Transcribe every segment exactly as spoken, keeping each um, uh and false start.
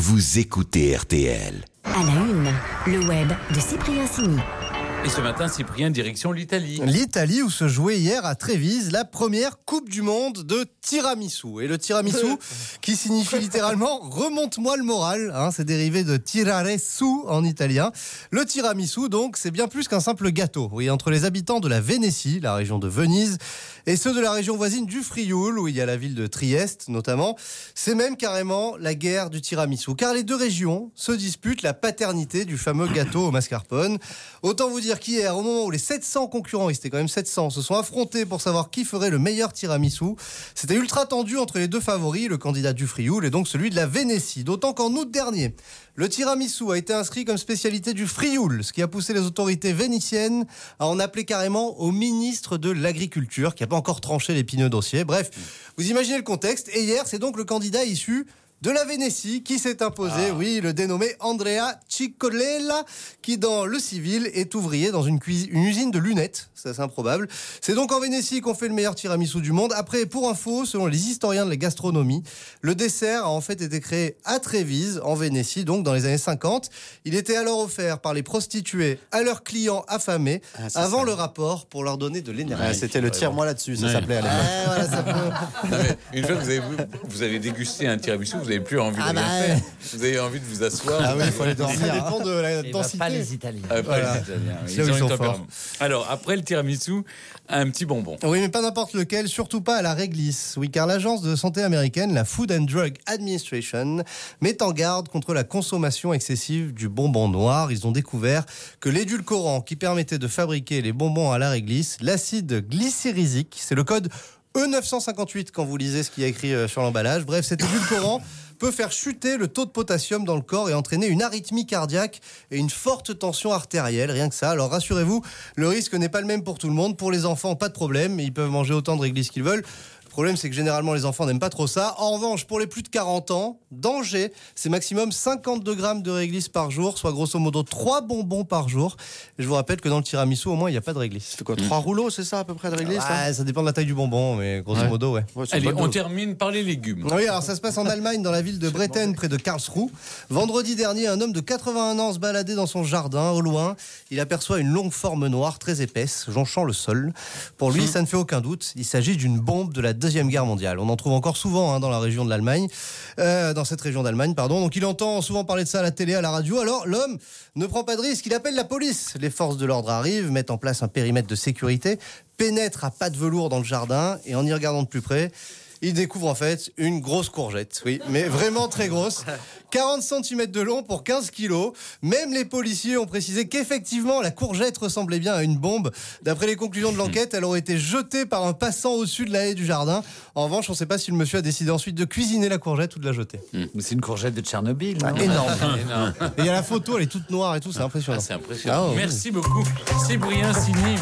Vous écoutez R T L. À la une, le web de Cyprien Sini. Et ce matin, Cyprien, direction l'Italie. L'Italie où se jouait hier à Trévise la première Coupe du Monde de tiramisu. Et le tiramisu, qui signifie littéralement « remonte-moi le moral hein, », c'est dérivé de tirare su en italien. Le tiramisu, donc, c'est bien plus qu'un simple gâteau. Oui, entre les habitants de la Vénétie, la région de Venise, et ceux de la région voisine du Frioul, où il y a la ville de Trieste notamment, c'est même carrément la guerre du tiramisu. Car les deux régions se disputent la paternité du fameux gâteau au mascarpone. Autant vous dire qu'hier, au moment où les sept cents concurrents, ils étaient quand même sept cents, se sont affrontés pour savoir qui ferait le meilleur tiramisu, c'était ultra tendu entre les deux favoris, le candidat du Frioul et donc celui de la Vénétie. D'autant qu'en août dernier, le tiramisu a été inscrit comme spécialité du Frioul, ce qui a poussé les autorités vénitiennes à en appeler carrément au ministre de l'Agriculture, qui n'a pas encore tranché l'épineux dossier. Bref, vous imaginez le contexte. Et hier, c'est donc le candidat issu de la Vénétie qui s'est imposé, ah. oui, le dénommé Andrea Ciccolella, qui dans le civil est ouvrier dans une, cuisine, une usine de lunettes, c'est assez improbable. C'est donc en Vénétie qu'on fait le meilleur tiramisu du monde. Après, pour info, selon les historiens de la gastronomie, le dessert a en fait été créé à Trévise, en Vénétie, donc dans les années cinquante. Il était alors offert par les prostituées à leurs clients affamés, ah, avant ça. le rapport pour leur donner de l'énergie. Ah, c'était le tire-moi là-dessus, ça ouais. s'appelait à l'époque. Ah, voilà, ça peut... non, mais une fois que vous avez, vous avez dégusté un tiramisu, vous n'avez plus envie ah de bah rien faire. Vous avez envie de vous asseoir. Ah oui, il faut aller dormir. Ça dépend de la Et densité. Pas les Italiens. Ah, pas voilà. les Italiens. Ils, ils ont sont une forts. Alors, après le tiramisu, un petit bonbon. Oui, mais pas n'importe lequel, surtout pas à la réglisse. Oui, car l'agence de santé américaine, la Food and Drug Administration, met en garde contre la consommation excessive du bonbon noir. Ils ont découvert que l'édulcorant qui permettait de fabriquer les bonbons à la réglisse, l'acide glycérylique, c'est le code E neuf cent cinquante-huit quand vous lisez ce qu'il y a écrit sur l'emballage. Bref, cet édulcorant peut faire chuter le taux de potassium dans le corps et entraîner une arythmie cardiaque et une forte tension artérielle, rien que ça. Alors rassurez-vous, le risque n'est pas le même pour tout le monde. Pour les enfants, pas de problème, ils peuvent manger autant de réglisse qu'ils veulent. Le problème, c'est que généralement, les enfants n'aiment pas trop ça. En revanche, pour les plus de quarante ans, danger, c'est maximum cinquante-deux grammes de réglisse par jour, soit grosso modo trois bonbons par jour. Et je vous rappelle que dans le tiramisu, au moins, il n'y a pas de réglisse. C'est quoi, trois mmh. rouleaux, c'est ça à peu près de réglisse ouais, là ça dépend de la taille du bonbon, mais grosso ouais. modo, ouais. ouais Allez, on termine par les légumes. Oui, alors ça se passe en Allemagne, dans la ville de Bretten, près de Karlsruhe. Vendredi dernier, un homme de quatre-vingt-un ans se baladait dans son jardin, au loin. Il aperçoit une longue forme noire, très épaisse, jonchant le sol. Pour lui, mmh. ça ne fait aucun doute. Il s'agit d'une bombe de la Deuxième Guerre mondiale. On en trouve encore souvent hein, dans la région de l'Allemagne, euh, dans cette région d'Allemagne, pardon. Donc il entend souvent parler de ça à la télé, à la radio. Alors l'homme ne prend pas de risque, il appelle la police. Les forces de l'ordre arrivent, mettent en place un périmètre de sécurité, pénètrent à pas de velours dans le jardin et en y regardant de plus près, il découvre en fait une grosse courgette, oui, mais vraiment très grosse, quarante centimètres de long pour quinze kilos. Même les policiers ont précisé qu'effectivement la courgette ressemblait bien à une bombe. D'après les conclusions de l'enquête, elle aurait été jetée par un passant au-dessus de la haie du jardin. En revanche, on ne sait pas si le monsieur a décidé ensuite de cuisiner la courgette ou de la jeter. Mmh. Mais c'est une courgette de Tchernobyl, non ? Ah, énorme. énorme. Et il y a la photo, elle est toute noire et tout, c'est impressionnant. Ah, c'est impressionnant. Ah, Merci oui. beaucoup, Cyprien Sini.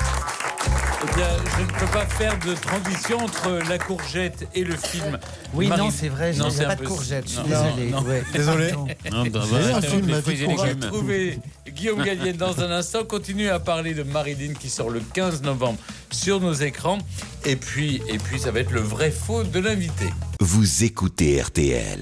Eh bien, je ne peux pas faire de transition entre la courgette et le film. Oui, Marie... non, c'est vrai, il n'y a pas de courgette, je suis désolé. Non, ouais. Désolé. Non, non, c'est un film, on va retrouver Guillaume Gallienne dans un instant. Continue à parler de Marilyn qui sort le quinze novembre sur nos écrans. Et puis, et puis, ça va être le vrai faux de l'invité. Vous écoutez R T L.